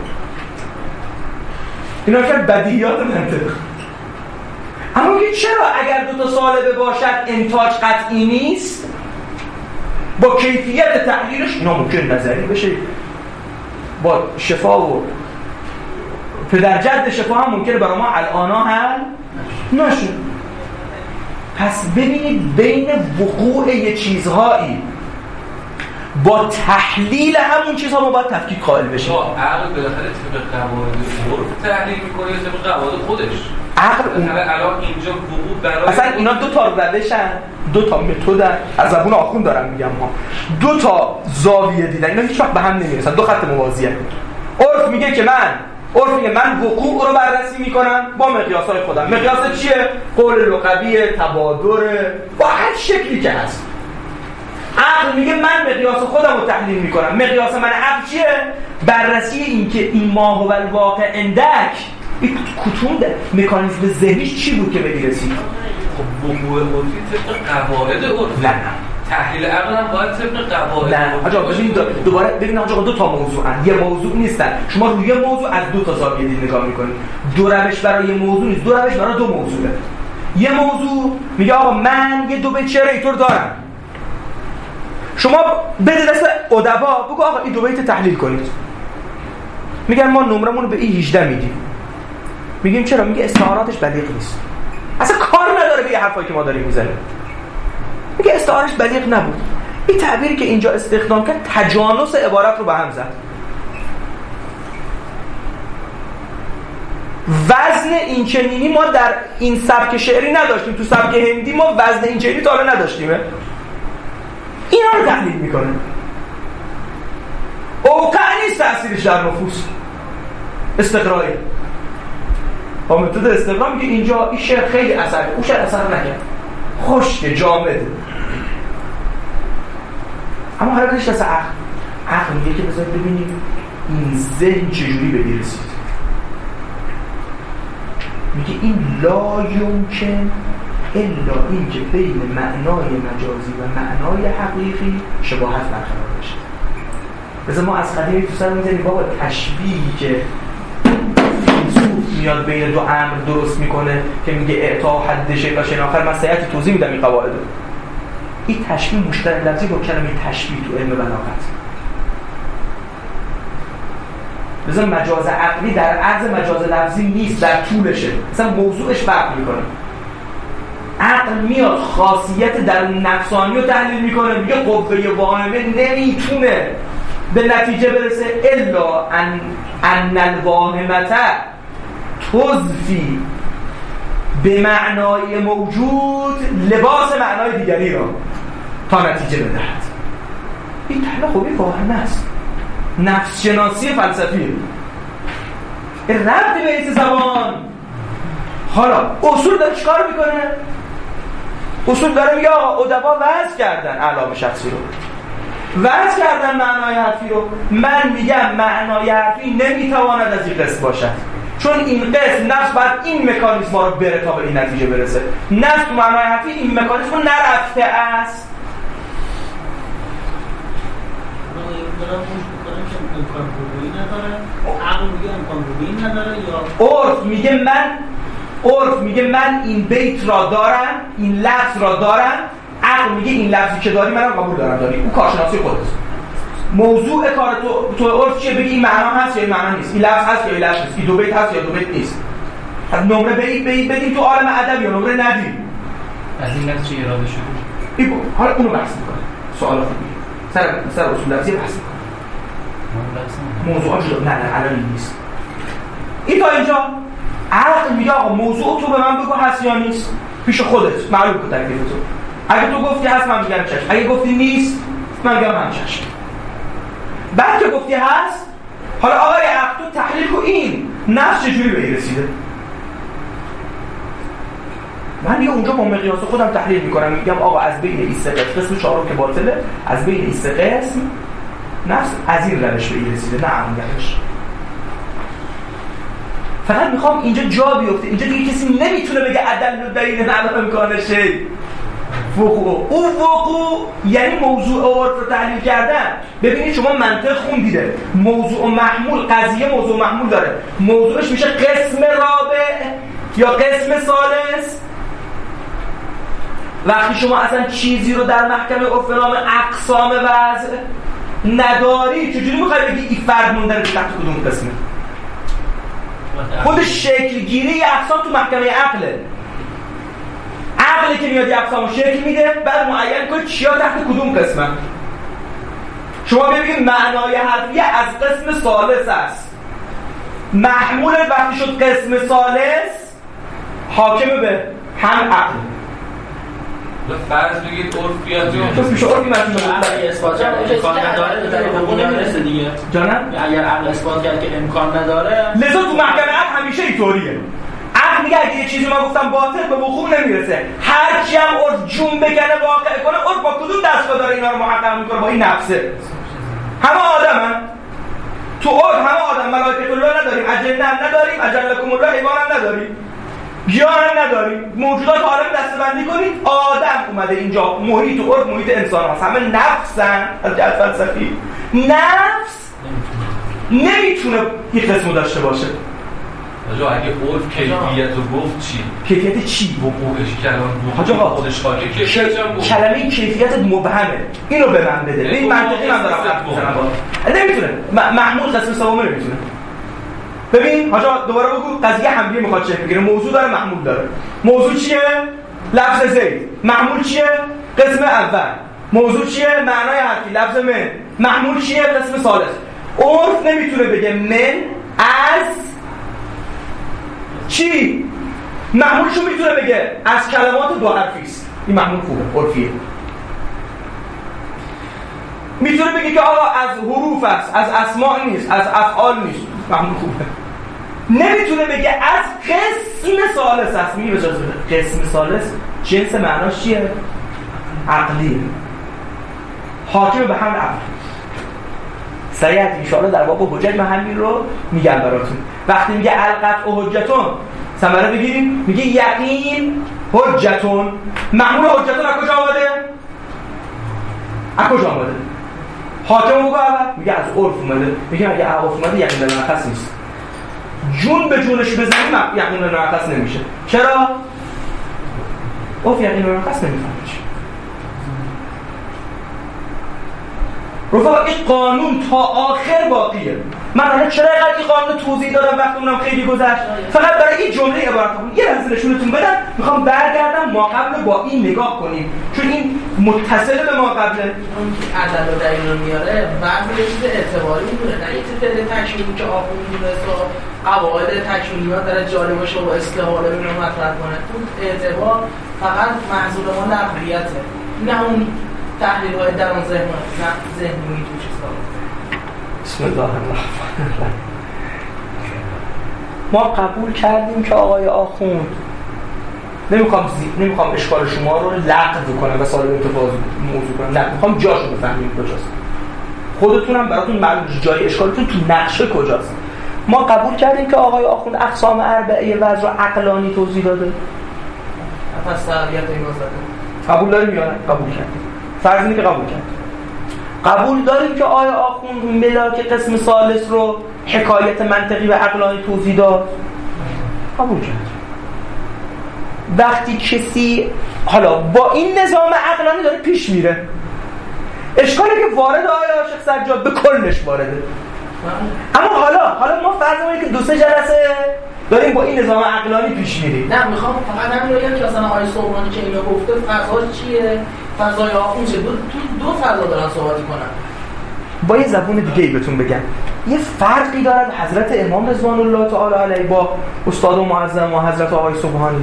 اینا که بدیهیات منطق. اما که چرا اگر دو تا سالبه باشد انتاج قطعی نیست با کیفیت تحلیلش ناممکن نظری بشه با شفا و پدر جد شفا هم ممکنه برای ما الانا حل نشه. پس ببینید بین وقوع یه چیزهایی با تحلیل همون چیزها ما باید تفکیک قائل بشیم. عقل بالاخره طبق قواعد عرف تحلیل میکنه یا طبق قواعد خودش؟ عقل اون الان اینجا وقوع برای اصلا اینا دو تا روشن دو تا متدن از زبون آخوند دارم میگم ها دو تا زاویه دیدن اینا هیچ وقت به هم نمیرسن دو خط موازیه. عرف میگه که من عرف میگه من وقوع رو بررسی میکنم با مقیاسای خودم. مقیاس چیه؟ قول لغویه، تبادر، با هر شکلی که هست. عقل میگه من مقیاس خودم رو تحلیل میکنم. مقیاس من عقل چیه؟ بررسی این که این ما هو الواقع اندک این کتون مکانیزم ذهنیش چی بود که به رسید؟ خب وقوع عرفی طبق قواعد عرف. نه نه تحلیل عقل هم باید طبق قواعد. نه آقا ببین دوباره ببین آقا دو تا موضوعن یه موضوع نیستن. شما روی یه موضوع از دو تا زاویه دید نگاه میکنید. دو روش برای یه موضوع نیست دو روش برای دو موضوعه. یه موضوع میگه آقا من یه دو بیت شعر اینطور دارم شما بده دست ادبا بگو آقا این دو بیت تحلیل کنید. میگن ما نمرمون رو به این هجده میدیم. میگیم چرا؟ میگه استعاراتش بلیغ نیست. اصلا کار نداره به یه حرفایی که ما داریم میزنیم. میگه استعارش بلیغ نبود. این تعبیری که اینجا استخدام کرد تجانس عبارت رو به هم زد. وزن این چنینی ما در این سبک شعری نداشتیم. تو سبک هندی ما وزن این چنینی تا حالا نداشتیمه. اینا رو تحلیل میکنه. اوقع نیست تأثیرش در نفوس استقرایی. با متد استقرا میگه اینجا این شعر خیلی اثر اون شعر اثر نکرد خشک جامد. اما حالا بدش دست عقل. عقل میگه که بذارید ببینیم این ذهن چجوری به دیر رسید. میگه این لا یمکن الا این که بین معنای مجازی و معنای حقیقی شباهت برقرار بشه. مثلا ما از قدیمی تو سر میزنیم بابا تشبیهی که فیلسوف میاد بین دو امر درست میکنه که میگه اعطا حد شیء و شناخر من سیاتی توضیح میدم این قواعد. این تشبیه مشترک لفظی با کلمه تشبیه تو علم بلاغت. مثلا مجاز عقلی در عرض مجاز لفظی نیست در طولشه. مثلا موضوعش فرق میکنه. عقل میاد خاصیت در نفسانی رو تحلیل میکنه میگه قوه واهمه نمیتونه به نتیجه برسه الا ان ان الواهمه تضفی به معنای موجود لباس معنای دیگری را تا نتیجه بدهد. این تحلیل خوبی واهمه است. نفس شناسی فلسفی ربطی به این زبان. حالا اصول داره چیکار میکنه؟ اصول داره میگه آقا ادبا وضع کردن علامه شخصی رو وضع کردن معنای حرفی رو. من میگم معنای حرفی نمیتواند از این قسم باشد چون این قسم نفس باید این مکانیزم رو بره تا به این نتیجه برسه. نفس تو معنای حرفی این مکانیزم رو نرفته است. امکان روی نداره عقل میگه امکان روی نداره یا عرف میگه من عرف میگه من این بیت را دارم این لفظ را دارم. عقل میگه این لفظی که داری منم قبول دارم داری. اون کارشناسی خودت. موضوع کار تو تو عرف چیه؟ بگی این معنا هست یا این معنا نیست. این لفظ هست یا این لفظ نیست. این دو بیت هست یا دو بیت نیست. پس نمره بدید بدید بدیم تو عالم ادب یا نمره ندیم. از این لفظ چه اراده شده؟ این حالا اونو بحث میکنه. سوال خوبی. سر سر اصول لفظی بحث میکنه. موضوع شد نه نه الان نیست. این تا اینجا عقل میگه آقا موضوع تو به من بگو هست یا نیست پیش خودت معلوم کن تکلیف تو. اگه تو گفتی هست من میگم چشم، اگه گفتی نیست من میگم هم چشم. بعد که گفتی هست، حالا آقای عقل تو تحلیل کو این نفس چجوری به این رسیده؟ من دیگه اونجا با مقیاس خودم تحلیل میکنم، میگم آقا از بین این سه قسم، قسم چهارم که باطله، از بین این سه قسم نفس از این روش به این رسیده، نه اون روش. فقط میخوام اینجا جا بیفته، اینجا دیگه کسی نمیتونه بگه عدل بین علی امکان شی وقوع. او وقوع یعنی موضوع عرف رو تحلیل کردن. ببینید شما منطق خوندیده، موضوع محمول، قضیه موضوع محمول داره، موضوعش میشه قسم رابع یا قسم ثالث. وقتی شما اصلا چیزی رو در محکمه عرف نام اقسام وضع نداری، چجوری میخوای بگی این فرد موندن تحت کدوم قسمه؟ خود شکل گیری اقسام تو محکمه عقله. عقلی که میاد اقسامو شکل میده، بعد معین کنه چیا تحت کدوم قسمه. شما ببینید معنای حرفیه از قسم ثالث است. محمول وقتی شد قسم ثالث حاکم به هم عقل. فرض بگید عرف بیاد تو میشه عرفی معنی اگه اثبات کرد امکان نداره در حقوق نمیرسه دیگه. جانم اگر عقل اثبات کرد که امکان نداره، لذا تو محکمه عقل همیشه اینطوریه. عقل میگه اگه یه چیزی ما گفتم باطل به وقوع نمیرسه، هر کی هم عرف جون بکنه واقع کنه، عرف با کدوم دستگاه داره اینا رو محقق میکنه؟ با این نفسه. همه آدمن. تو عرف همه آدم، ملائکه الله نداریم، اجنه هم نداریم، اجلکم الله حیوان هم نداریم، گیاه هم نداریم، موجودات عالم دسته‌بندی کنید. آدم اومده اینجا، محیط و عرف محیط انسان هست، همه نفسن. از جهت فلسفی نفس نمیتونه یک قسمو داشته باشه. آجا اگه عرف کیفیت رو گفت چی؟ کیفیت چی؟ وقوعش کلام حاجا خودش خاطر کیفیت هم گفت. کلمه کیفیت مبهمه، اینو به من بده. این منطقی من دارم حرف میزنم. نمیتونه محمود قسم سوم نمیتونه. ببین حاجا دوباره بگو، قضیه همدیگه میخواد شکل بگیره، موضوع داره محمول داره. موضوع چیه؟ لفظ زید. محمول چیه؟ قسم اول. موضوع چیه؟ معنای حرفی لفظ من. محمول چیه؟ قسم ثالث. عرف نمیتونه بگه من از چی؟ محمولشو میتونه بگه از کلمات دو حرفی است. این محمول خوبه، عرفیه. میتونه بگه که آقا از حروف است، از اسماء نیست، از افعال نیست. محمول خوبه. نمیتونه بگه از قسم ثالث است. میگه بجاز قسم ثالث جنس معناش چیه؟ عقلیه، حاکم به هم عقل. سریعت انشاءالله در باب حجت من همین رو میگم براتون. وقتی میگه القطع حجتون ثمره بگیریم، میگه یقین حجتون. محمول حجتون از کجا آمده؟ از کجا آمده؟ حاکم بگو اول، میگه از عرف اومده. میگه اگه عرف اومده یقین به مرخص نیست. جون به جونش بزنیم یقین به مرخص نمیشه. چرا؟ عرف یقین به مرخص نمیفهمه. رفقا این قانون تا آخر باقیه. من الان چرا اینقدر این قانون توضیح دادم وقتی اونم خیلی گذشت؟ فقط برای این جمله عبارت کنم. یه لحظه نشونتون بدم، میخوام برگردم ما قبل با این نگاه کنیم، چون این متصل به ما قبله. اون که عدل و دلیل رو میاره بعد یه چیز اعتباری میدونه، نه یه چیز تکمیلی که آخون میدونست و قواعد تکمیلی ها داره جاری باشه و استحاله رو مطرح کنه. اون اعتبار فقط محصول ما نقلیته، نه اون تحلیل های در اون ذهن ذهنی تو چیزا. بسم الله الرحمن الرحیم. ما قبول کردیم که آقای آخوند، نمیخوام زی... نمیخوام اشکال شما رو لغو کنم و سال انتفاض موضوع کنم، نه میخوام جاشو بفهمیم کجاست. خودتونم براتون معلوم جای اشکالتون تو نقشه کجاست. ما قبول کردیم که آقای آخوند اقسام اربعه وضع رو عقلانی توضیح داده. پس تقویت این واسطه قبول داریم یا نه؟ قبول کردیم. فرض اینه که قبول کردیم. قبول داریم که آیا آخوند ملاک قسم ثالث رو حکایت منطقی و عقلانی توضیح داد؟ قبول کردیم. وقتی کسی حالا با این نظام عقلانی داره پیش میره، اشکالی که وارد آیا شیخ سجاد به کلش وارده. اما حالا حالا ما فرض کنیم که دو سه جلسه داریم با این نظام عقلانی پیش میریم. نه میخوام فقط همین بگم که مثلا آقای صبحانی که اینو گفته فضا چیه؟ فضای آخوند چیه؟ دو دو فضا دارن صحبت کنن. با یه زبون دیگه ای بهتون بگم، یه فرقی دارد حضرت امام رضوان الله تعالی علیه با استاد معظم و حضرت آقای صبحانی.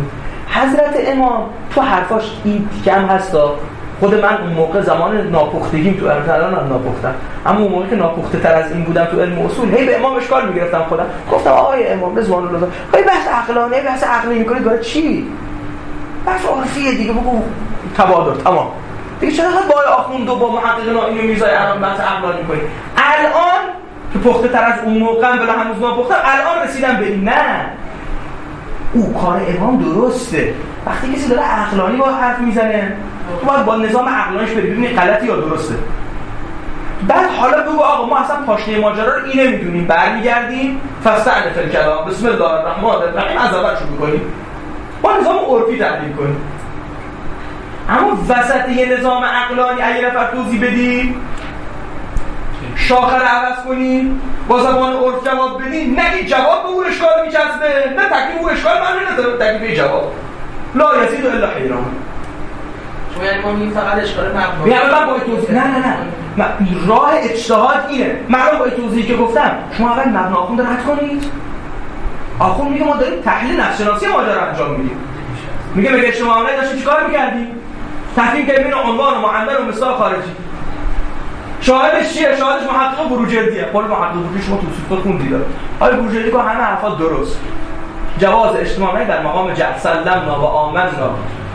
حضرت امام تو حرفاش این کم هستا. خود من اون موقع زمان ناپختگیم تو علم الان هم ناپختم، اما اون موقع که ناپخته تر از این بودم تو علم اصول هی به امام اشکال میگرفتم خودم. گفتم آقای امام رضوان الله خیلی بحث عقلانه بحث عقلی میکنید برای چی؟ بحث عرفیه دیگه، بگو تبادر تمام دیگه. چرا با آخوند و با محققین اینو میذاری الان بحث عقلانی میکنید؟ الان که پخته تر از اون موقع بلا هنوز ناپختم الان رسیدم به این. نه، او کار امام درسته. وقتی کسی داره عقلانی با حرف میزنه تو باید با نظام عقلانیش بری ببینی غلطی یا درسته. بعد حالا بگو آقا ما اصلا پاشنه ماجرا رو اینه میدونیم، برمیگردیم فاستعنف الکلام بسم الله الرحمن الرحیم از اول شروع کنیم با نظام عرفی تحلیل کنیم. اما وسط یه نظام عقلانی اگه نفر توضیح بدی شاخه رو عوض کنیم با زبان عرف جواب بدیم، نگی جواب به اون اشکال میچسبه، نه تکلیف اون اشکال من نداره تکلیف جواب لا یزید الا حیران. شما یعنی ما میگیم فقط اشکال مبنا. میگم من با توضیح نه نه نه راه اجتهاد اینه. من با توضیحی که گفتم شما اول مبنا آخوند رد کنید. آخوند میگه ما داریم تحلیل نفس شناسی ماجرا انجام میدیم. میگه مگه شما نه داشتید چیکار میکردی؟ تحلیل که بین عنوان و معمر و مثال خارجی. شاهدش چیه؟ شاهدش محقق بروجردیه. قول محقق بروجردی شما تو اصول خوندید. آیا بروجردی که همه حرفات درست. جواز اجتماعی در مقام جعل سلمنا و آمنا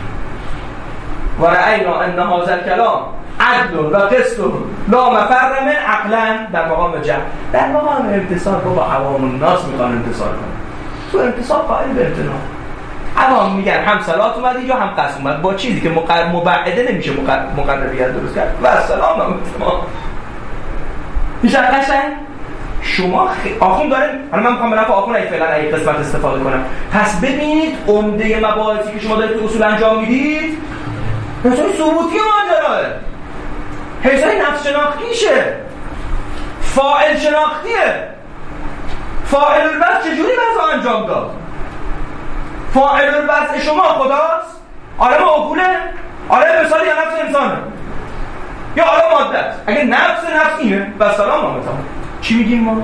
و رأینا ان هذا الكلام عدل و قسط لا مفر من عقلا در مقام جعل. در مقام امتصال با عوام الناس میخوان امتصال کنن. تو امتصال قائل به امتناع. عوام میگن هم صلات اومد یا هم قسم اومد با چیزی که مبعده نمیشه مقرریت درست کرد و السلام هم امتناع. میشه قشنگ؟ شما خ... آخون داره، حالا من میخوام برم آخون اگه فعلا اگه قسمت استفاده کنم. پس ببینید عمده مباحثی که شما دارید تو اصول انجام میدید حسای ثبوتی ماجراه، حسای نفس شناختیشه، فاعل شناختیه. فاعل الوضع چجوری وضع انجام داد؟ فاعل الوضع شما خداست؟ عالم عقوله؟ عالم مثالی یا نفس انسانه؟ یا عالم ماده است؟ اگه نفس نفس اینه و سلام آمتان چی میگیم ما؟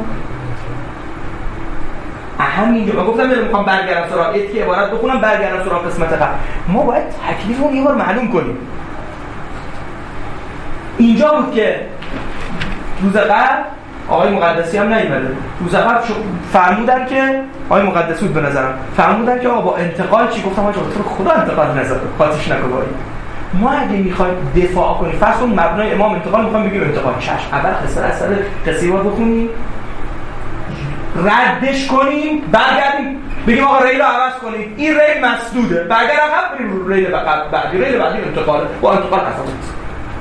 همینجا من گفتم میرم میخوام برگردم سراغ ات که عبارت بخونم برگردم سراغ قسمت قبل. ما باید تکلیفمون یه بار معلوم کنیم. اینجا بود که روز قبل آقای مقدسی هم نیومده. روز قبل فرمودن که آقای مقدسی بود به نظرم فرمودن که آقا با انتقال چی؟ گفتم آقا تو خدا انتقال نذار خاطیش نکنید. ما اگه میخوایم دفاع کنیم فرض کن مبنای امام انتقال میخوایم بگیم انتقال چشم اول قصه اصل قصه رو بخونیم ردش کنیم برگردیم بگیم آقا ریل رو عوض کنیم این ریل مسدوده برگردیم هم بریم رو ریل بعدی ریل بعدی انتقاله با انتقال اصلا نیست.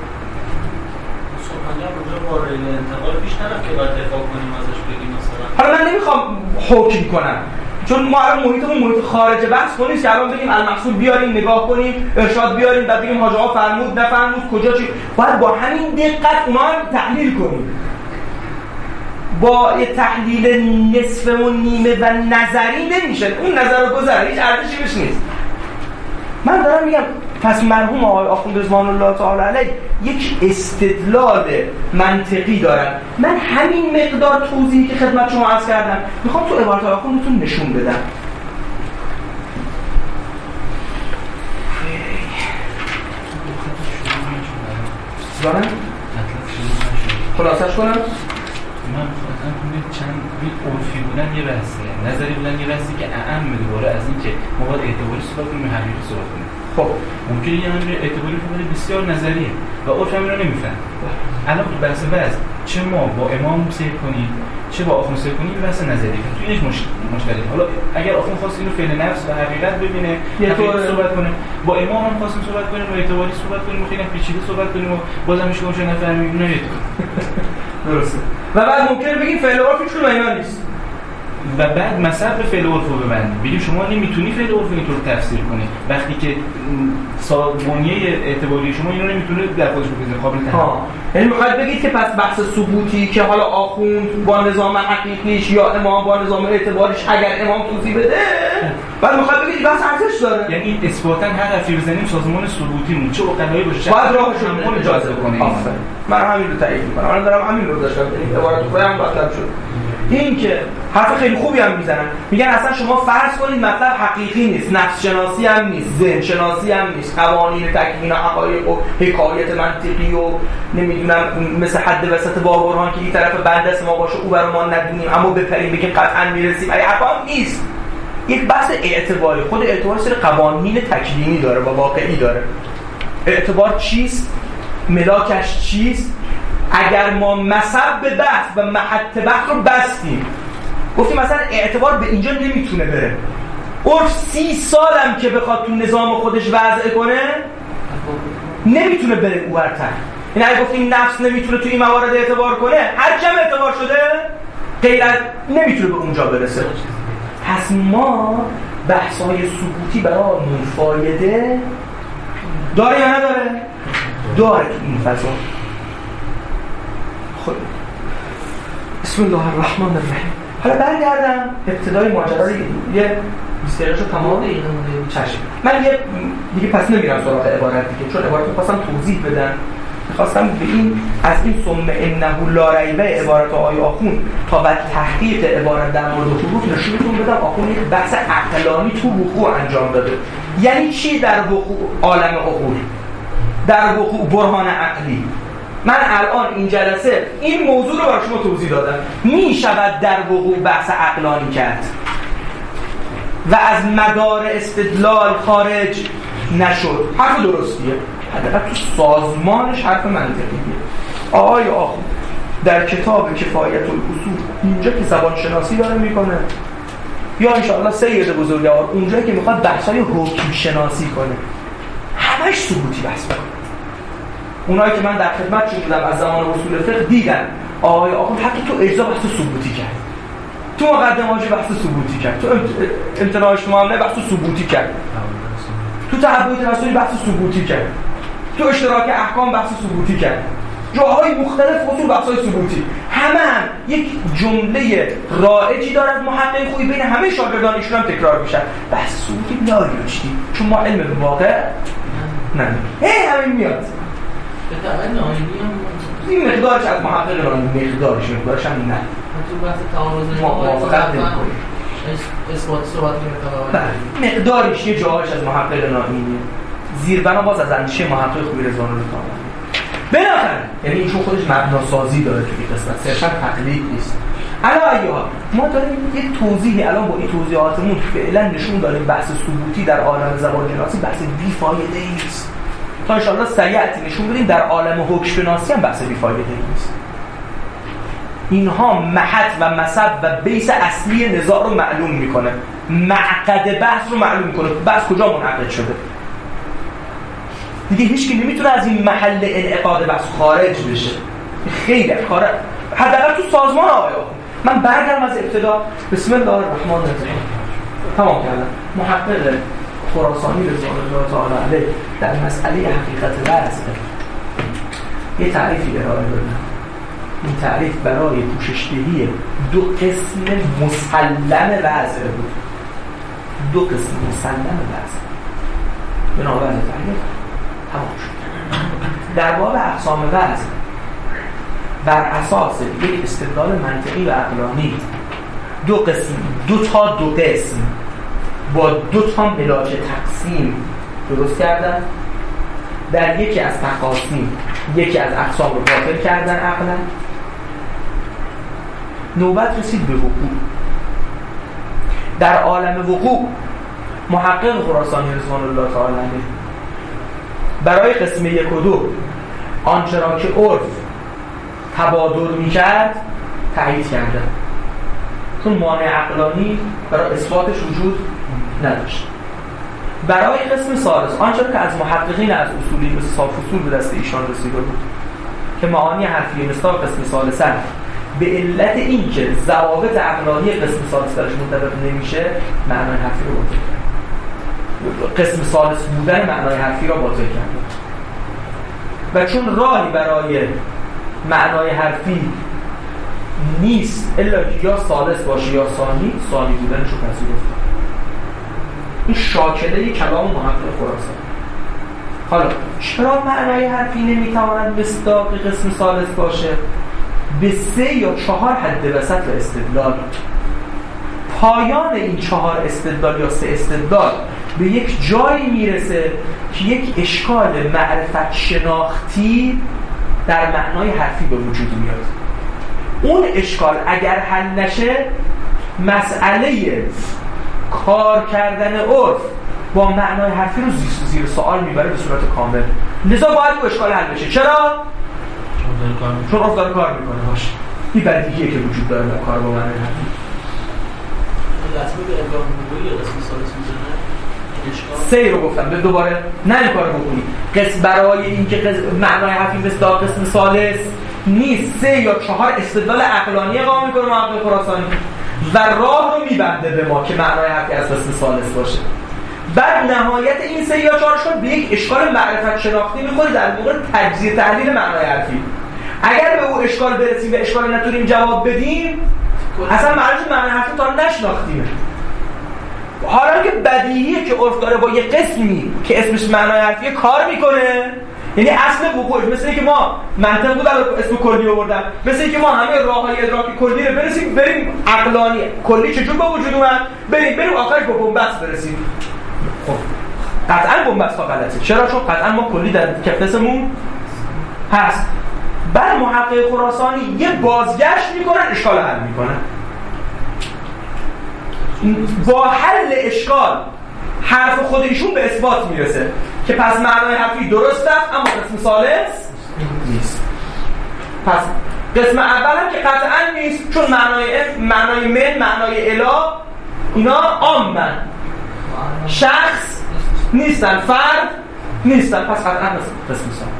سبحانه رجوع با ریل انتقال پیش نرفت که باید دفاع کنیم ازش بگیم مثلا. حالا من نمیخوام حکم کنم چون ما الان محیطمون محیط خارج بحث کنیم که الان بگیم المقصود بیاریم نگاه کنیم ارشاد بیاریم بعد بگیم حاج آقا فرمود نفرمود کجا چی. باید با همین دقت اونا هم تحلیل کنیم. با یه تحلیل نصف و نیمه و نظری نمیشه. اون نظر و گذر هیچ ارزشی بهش نیست. من دارم میگم پس مرحوم آقای آخوند رضوان الله تعالی علیه یک استدلال منطقی دارن. من همین مقدار توضیحی که خدمت شما عرض کردم میخوام تو عبارت آخوندتون نشون بدم. دارم؟ خلاصش کنم؟ من خواستم کنید چند بید عرفی بودن یه بحثه نظری بودن یه بحثی که اهم دوباره از این که ما باید اعتباری صحبت کنیم و حقیقی صحبت کنیم. خب ممکنه یه همین اعتباری فقط بسیار نظریه و عرف همین رو نمیفهم. الان بحث بحث چه ما با امام سیر کنیم چه با آخوند سیر کنیم بحث نظریه تو اینش مشکلی. حالا اگر آخوند خواست اینو فعل نفس و حقیقت ببینه یه طور صحبت کنه با امام هم خواستیم صحبت کنیم با اعتباری صحبت کنیم و خیلی پیچیده صحبت کنیم و بازم میشه اون چه نفهمیم نه درسته. و بعد ممکنه بگیم فعل عرف هیچ کدوم اینا نیست و بعد مصرف فعل عرف رو ببندیم بگیم شما نمیتونی فعل عرف اینطور تفسیر کنی وقتی که بنیه اعتباری شما اینو نمیتونه در خودش بگیره قابل تحمل. یعنی میخواید بگید که پس بحث ثبوتی که حالا آخوند با نظام حقیقیش یا امام با نظام اعتباریش اگر امام توضیح بده بعد میخواید بگید بحث ارزش داره. یعنی اثباتاً هر حرفی بزنیم سازمان ثبوتیمون چه عقلایی باشه باید راهشون اجازه کنه. من همین رو تایید میکنم. من دارم همین رو داشتم این عبارت رو هم مطلب شد. این که حرف خیلی خوبی هم میزنن، میگن اصلا شما فرض کنید مطلب حقیقی نیست، نفس شناسی هم نیست، ذهن شناسی هم نیست، قوانین تکوین حقایق و حکایت منطقی و نمیدونم مثل حد وسط بابرهان که این طرف بند است ما باشه او برای ما ندونیم اما بپریم بگیم قطعا میرسیم، ای حرفا نیست. یک بحث اعتباری، خود اعتبار سر قوانین تکوینی داره و واقعی داره. اعتبار چیست؟ ملاکش چیست؟ اگر ما مصب بحث و محط بحث رو بستیم گفتیم مثلا اعتبار به اینجا نمیتونه بره، عرف سی سالم که بخواد تو نظام خودش وضع کنه نمیتونه بره اورتر. این اگه گفتیم نفس نمیتونه تو این موارد اعتبار کنه، هر چم اعتبار شده غیرت نمیتونه به اونجا برسه. پس ما بحث‌های ثبوتی برامون فایده داره یا نداره؟ داره تو این فضا. خب بسم الله الرحمن الرحیم. حالا برگردم ابتدای ماجرا رو یه بیسترش رو تمام چشم. من یه دیگه پس نمیرم سراغ عبارت دیگه، چون عبارت رو خواستم توضیح بدم. میخواستم به این از این ثم انه لا ریبه عبارت آقای آخون تا بعد تحقیق عبارت در مورد حروف نشونتون بدم آخون یک بحث عقلانی تو وقوع انجام داده. یعنی چی در وقوع عالم عقول؟ در وقوع برهان عقلی. من الان این جلسه این موضوع رو برای شما توضیح دادم. می شود در وقوع بحث عقلانی کرد و از مدار استدلال خارج نشد. حرف درستیه، حداقل تو سازمانش حرف منطقیه. آقای آخوند در کتاب کفایت الاصول اینجا که زبان شناسی داره میکنه، یا انشاءالله سید بزرگوار اونجا که میخواد بحثای حکم شناسی کنه، همش ثبوتی بحث کنه. اونایی که من در خدمتشون بودم از زمان اصول فقه دیدن آقای آخوند حتی تو اجزا بحث ثبوتی کرد، تو مقدمه‌اش بحث ثبوتی کرد، تو امتناع اجتماعی بحث ثبوتی کرد، تو تحبوی تناسلی بحث ثبوتی کرد، تو اشتراک احکام بحث ثبوتی کرد، جاهای مختلف اصول بحث‌های ثبوتی. همه هم یک جمله رائجی دارد محقق خوبی بین همه شاگردان ایشون هم تکرار میشه، بحث ثبوتی لا یوجدی، چون ما علم به واقع نه هی همین میاد. به طبع ناینی هم این مقدارش از محقق رانی مقدارش مقدارش هم نه تو بحث تعارض موافقت نمی‌کنیم، اثبات ثبات می‌کنه. مقدارش یه جاهاش از محقق ناینیه، زیربنا باز از اندیشه محقق خوبی رضوان الله تعالی. بنابراین یعنی ایشون خودش مبناسازی داره تو این قسمت، صرفا تقلید نیست. علا ایها ما داریم یک توضیحی الان با این توضیحاتمون فعلا نشون داریم بحث ثبوتی در عالم زبان شناسی بحث بی‌فایده نیست. تا ان شاءالله سریعتی نشون بدیم در عالم حکم شناسی هم بحث بی‌فایده نیست. اینها محط و مصب و بیس اصلی نزاع رو معلوم میکنه، معقد بحث رو معلوم میکنه، بحث کجا منعقد شده. دیگه هیچ کی نمیتونه از این محل انعقاد بحث خارج بشه. خیلی کار حداقل تو سازمان آقای آخوند. من برگردم از ابتدا. بسم الله الرحمن الرحیم. تمام کردم. محقق خراسانی رضوان الله تعالی علیه در مسئله حقیقت وضع یه تعریفی ارائه داده. این تعریف برای پوشش‌دهی دو قسم مسلم وضع بود. دو قسم مسلم وضع. بنابراین تعریف تمام شد. در باب اقسام وضع بر اساس یک استدلال منطقی و عقلانی دو قسم دو تا دو قسم با دو تا ملاک تقسیم درست کردن. در یکی از تقاسیم یکی از اقسام رو باطل کردن عقلا. نوبت رسید به وقوع. در عالم وقوع محقق خراسانی رضوان الله تعالی علیه برای قسم یک و دو آنچه را که عرف تبادر میکرد تایید کرده، چون مانع عقلانی برای اثباتش وجود نداشت. برای قسم ثالث آنچه که از محققین از اصولی مثل صاف اصول به دست ایشان رسیده بود که معانی حرفی مثل قسم ثالث به علت این که ضوابط عقلانی قسم ثالث درش مطابق نمیشه معنای حرفی رو باطل کرد. قسم ثالث بودن معنای حرفی رو باطل کرد و چون راهی برای معنای حرفی نیست الا یا ثالث باشه یا ثانی، ثانی بودنش رو پذیرفت. این شاکله کلام محقق خراسان. حالا چرا معنای حرفی نمیتواند مصداق قسم ثالث باشه؟ به سه یا چهار حد وسط استدلال. پایان این چهار استدلال یا سه استدلال به یک جایی میرسه که یک اشکال معرفت شناختی در معنای حرفی به وجود میاد. اون اشکال اگر حل نشه، مسئله کار کردن عرف با معنای حرفی رو زیر, زیر سوال میبره به صورت کامل. لذا باید اون اشکال حل بشه. چرا؟ چون عرف داره کار میکنه. باشه، این بدیهیه که وجود داره در کار با معنای حرفی. رسمی به ابراهیم نبوی یا رسمی سالس میزنه؟ سه رو گفتم به دوباره نه این کار رو بکنی. قسم برای این که قسم معنای حرفی مثل قسم سالس نیست، سه یا چهار استدلال عقلانی قائم میکنه محقق خراسانی و راه رو میبنده به ما که معنای حرفی از قسم سالس باشه. بعد نهایت این سه یا چهار شد به یک اشکال معرفت شناختی میخوره در موقع تجزیه تحلیل معنای حرفی. اگر به اون اشکال برسیم و اشکال نتونیم جواب بدیم، اصلا معرفت معنای حرفی تا نشناختیمه. حالا که بدیهیه که عرف داره با یه قسمی که اسمش معنای حرفی کار میکنه، یعنی اصل وقوعش مثل اینکه ما منطق بود اسم کلی آوردن، مثل اینکه ما همه راههای ادراک کلی رو برسیم بریم عقلانی کلی چجور به وجود اومد بریم بریم آخرش با بنبست برسیم. خب قطعا بنبست ها غلطه. چرا؟ چون قطعا ما کلی در کفلسمون هست. بعد محقق خراسانی یه بازگشت میکنن، اشکال حل میکنن. با حل اشکال حرف خود ایشون به اثبات میرسه که پس معنای حرفی درست است اما قسم ثالث نیست. پس قسم اول هم که قطعا نیست، چون معنای معنای من، معنای اله اینا عامن، شخص نیستن، فرد نیستن، پس قطعا قسم ثانی.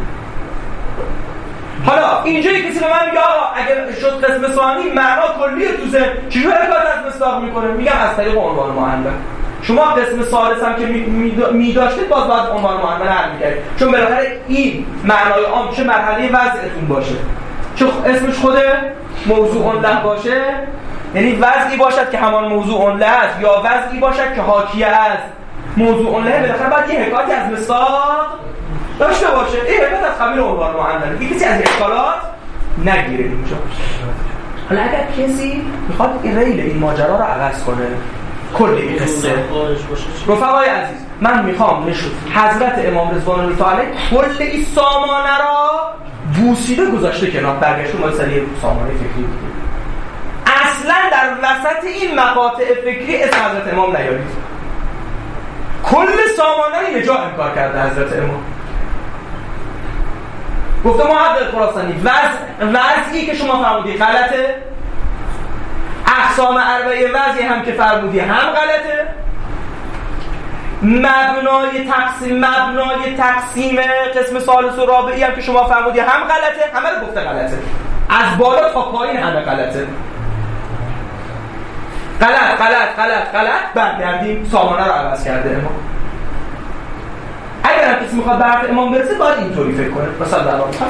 حالا اینجا کسی به من میگه آقا اگر شد قسم ثانی معنا کلیه تو ذهن، چجوری کار از مصداق میکنه؟ میگم از طریق عنوان معنی. شما قسم ثالث هم که می داشتید باز باید عنوان معنی حل می‌کردید، چون بالاخره این معنای عام چه مرحله وضعتون باشه، چه اسمش خود موضوع له باشه، یعنی وضعی باشد که همان موضوع له است، یا وضعی باشد که حاکی از موضوع له، بالاخره باید یه حکایتی از مصداق داشته باشه. این حکایت از قبیل عنوان معنی، یه کسی از اشکالات نگیره اینجا. حالا اگر کسی میخواد این ریل این ماجرا رو عوض کنه، کلی قصه رفقای عزیز، من میخوام نشون حضرت امام رضوان الله تعالی کل این سامانه را بوسیده گذاشته کنار، برگشت ما سری سامانه فکری بود. اصلا در وسط این مقاطع فکری اسم حضرت امام نیارید. کل سامانه رو یه جا انکار کرده حضرت امام. گفته محقق خراسانی وضع وضعی که شما فرمودی غلطه، اقسام اربعه وضعی هم که فرمودی هم غلطه، مبنای تقسیم مبنای تقسیم قسم ثالث و رابعی هم که شما فرمودی هم غلطه، همه رو گفته غلطه، از بالا تا پایین همه غلطه. غلط غلط غلط غلط برگردیم سامانه رو عوض کرده امام. اگر هم کسی میخواد به حرف امام برسه باید اینطوری فکر کنه. مثلا در واقع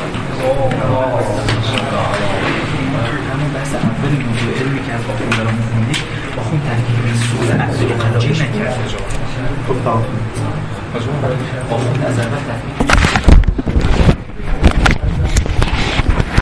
همون بحث اول موضوع علمی که از واقع این دارم می‌خوندی با خون ترکیب سوز عقلی قناجی نکرد. خب تا با خون از اول تفکیک